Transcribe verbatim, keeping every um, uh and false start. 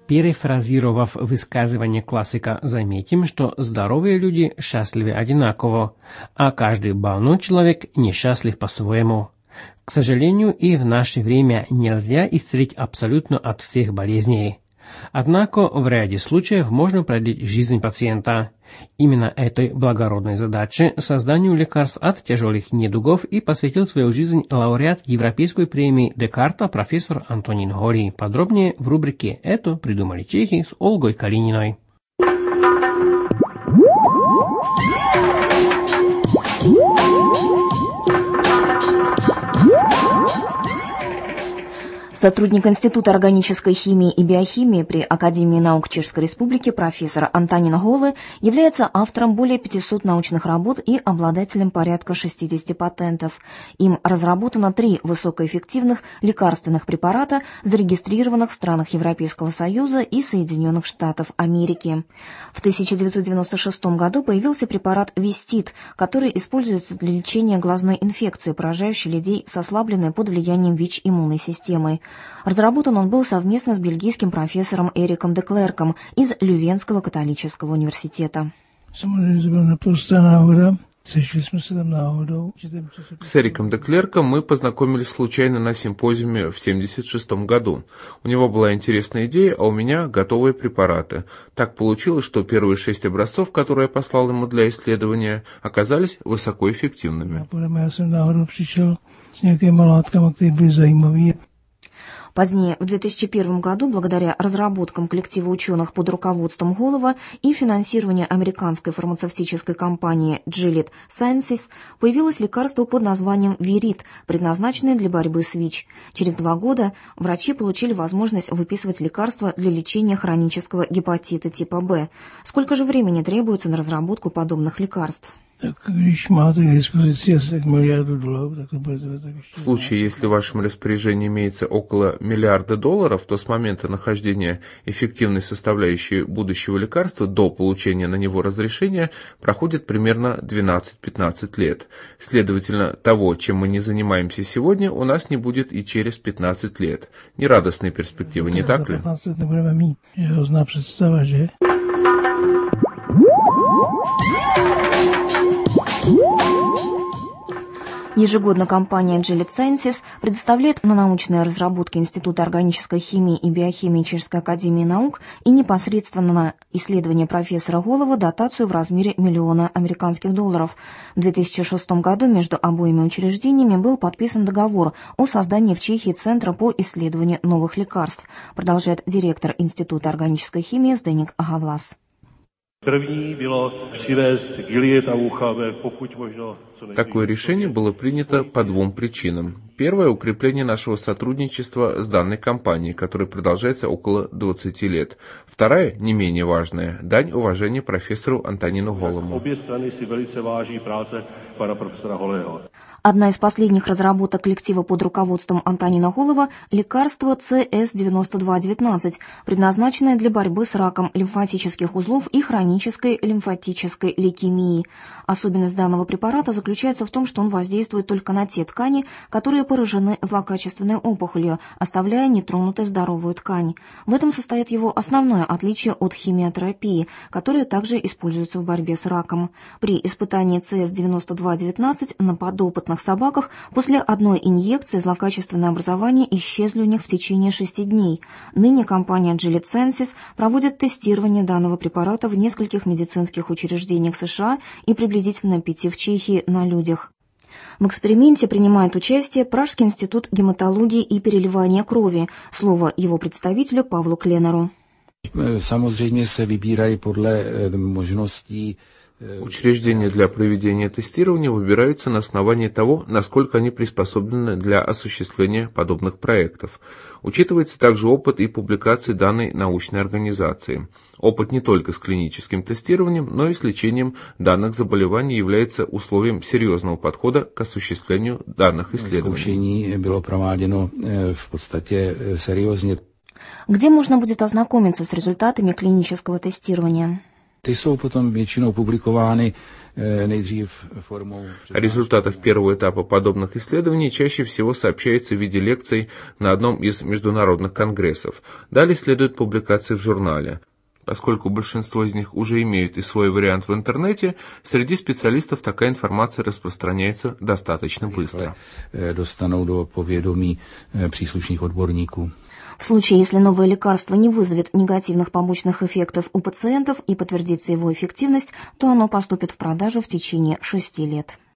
Перефразировав высказывание классика, заметим, что здоровые люди счастливы одинаково, а каждый больной человек несчастлив по-своему. К сожалению, и в наше время нельзя исцелить абсолютно от всех болезней. Однако в ряде случаев можно продлить жизнь пациента. Именно этой благородной задаче, созданию лекарств от тяжелых недугов, и посвятил свою жизнь лауреат Европейской премии Декарта профессор Антонин Holý. Подробнее в рубрике «Это придумали чехи» с Ольгой Калининой. Сотрудник Института органической химии и биохимии при Академии наук Чешской Республики профессор Антонин Holý является автором более пятисот научных работ и обладателем порядка шестидесяти патентов. Им разработано три высокоэффективных лекарственных препарата, зарегистрированных в странах Европейского Союза и Соединенных Штатов Америки. В тысяча девятьсот девяносто шестом году появился препарат Вистит, который используется для лечения глазной инфекции, поражающей людей с ослабленной под влиянием ВИЧ иммунной системой. Разработан он был совместно с бельгийским профессором Эриком де Клерком из Лювенского католического университета. С Эриком де Клерком мы познакомились случайно на симпозиуме в семьдесят шестом году. У него была интересная идея, а у меня готовые препараты. Так получилось, что первые шесть образцов, которые я послал ему для исследования, оказались высокоэффективными. Позднее, в две тысячи первом году, благодаря разработкам коллектива ученых под руководством Holý и финансированию американской фармацевтической компании Gilead Sciences, появилось лекарство под названием Вирит, предназначенное для борьбы с ВИЧ. Через два года врачи получили возможность выписывать лекарства для лечения хронического гепатита типа Б. Сколько же времени требуется на разработку подобных лекарств? В случае, если в вашем распоряжении имеется около миллиарда долларов, то с момента нахождения эффективной составляющей будущего лекарства до получения на него разрешения проходит примерно двенадцать-пятнадцать лет. Следовательно, того, чем мы не занимаемся сегодня, у нас не будет и через пятнадцать лет. Нерадостные перспективы, не так ли? Ежегодно компания Gilead Sciences предоставляет на научные разработки Института органической химии и биохимии Чешской академии наук и непосредственно на исследования профессора Holý дотацию в размере миллиона американских долларов. В две тысячи шестом году между обоими учреждениями был подписан договор о создании в Чехии Центра по исследованию новых лекарств, продолжает директор Института органической химии Zdeněk Havlas. Такое решение было принято по двум причинам. Первое – укрепление нашего сотрудничества с данной компанией, которое продолжается около двадцати лет. Вторая, не менее важная, дань уважения профессору Антонину Holýmu. Обе страны си велице váží práce pana profesora Holýho. Одна из последних разработок коллектива под руководством Антонина Holýho – лекарство С С девяносто два девятнадцать, предназначенное для борьбы с раком лимфатических узлов и хронической лимфатической лейкемией. Особенность данного препарата заключается в том, что он воздействует только на те ткани, которые поражены злокачественной опухолью, оставляя нетронутой здоровую ткань. В этом состоит его основное отличие от химиотерапии, которая также используется в борьбе с раком. При испытании С С девяносто два девятнадцать на подопытных собаках после одной инъекции злокачественное образование исчезли у них в течение шести дней. Ныне компания Gilead Sciences проводит тестирование данного препарата в нескольких медицинских учреждениях США и приблизительно пяти в Чехии на людях. В эксперименте принимает участие Пражский институт гематологии и переливания крови. Слово его представителю Павлу Кленеру. Samozřejmě se vybírají podle možností. Учреждения для проведения тестирования выбираются на основании того, насколько они приспособлены для осуществления подобных проектов. Учитывается также опыт и публикации данной научной организации. Опыт не только с клиническим тестированием, но и с лечением данных заболеваний является условием серьезного подхода к осуществлению данных исследований. Zkoušení bylo prováděno v podstatě seriózně. Где можно будет ознакомиться с результатами клинического тестирования? Ty jsou potom většinou publikovány nejdřív формou... О результатах первого этапа подобных исследований чаще всего сообщается в виде лекций на одном из международных конгрессов. Далее следует публикации в журнале. Поскольку большинство из них уже имеют и свой вариант в интернете, среди специалистов такая информация распространяется достаточно быстро. Достанou do povědomí příslušných odborníků. В случае, если новое лекарство не вызовет негативных побочных эффектов у пациентов и подтвердится его эффективность, то оно поступит в продажу в течение шести лет.